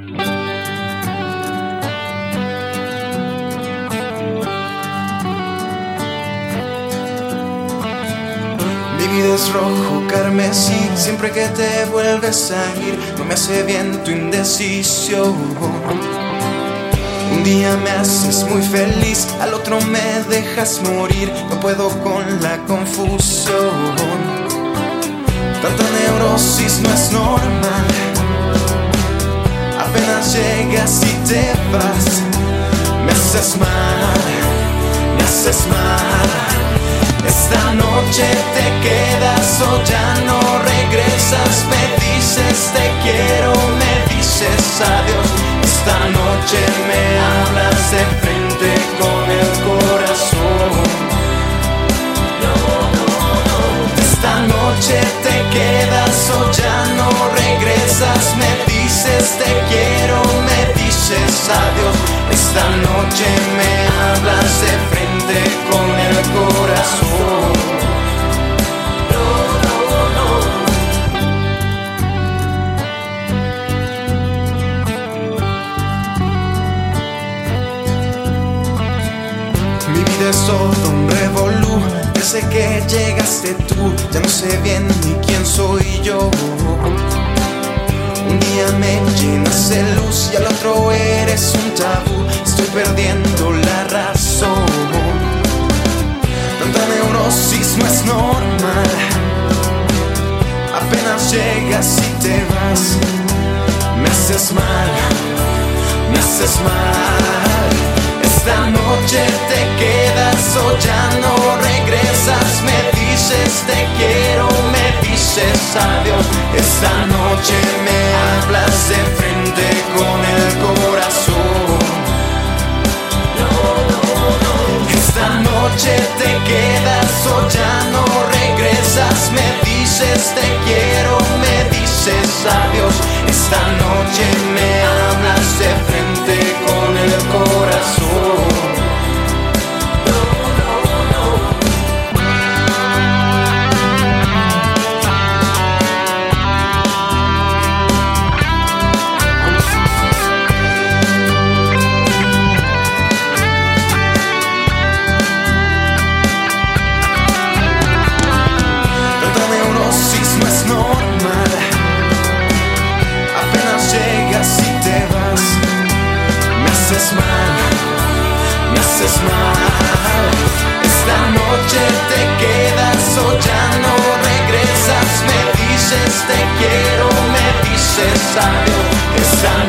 Mi vida es rojo carmesí, siempre que te vuelves a ir, no me hace bien tu indecisión. Un día me haces muy feliz, al otro me dejas morir, no puedo con la confusión. Tanta neurosis no es normal, apenas llegas y te vas. Me haces mal, me haces mal. Esta noche te quedas o ya no regresas. Me dices te quiero, me dices adiós. Esta noche me hablas de frente con el corazón. No, no, no. Esta noche te quedas o ya no regresas. Me dices te quiero, me dices adiós. Esta noche me hablas de frente con el corazón. No, no, no. Mi vida es todo un revolú, desde que llegaste tú, ya no sé bien ni quién soy yo. Un día me llenas de luz y al otro eres un tabú. Estoy perdiendo la razón. Tanta neurosis no es normal, apenas llegas y te vas. Me haces mal, me haces mal. Esta noche te quedas o ya no regresas. Me dices te quiero, me dices adiós. Esta noche me hablas de frente con el corazón. No, no, no. Esta noche te quedas o ya no regresas. Me dices te quiero, me dices adiós. Esta noche me hablas de frente con el corazón. Me haces mal. Esta noche te quedas o ya no regresas. Me dices te quiero, me dices adiós. Esta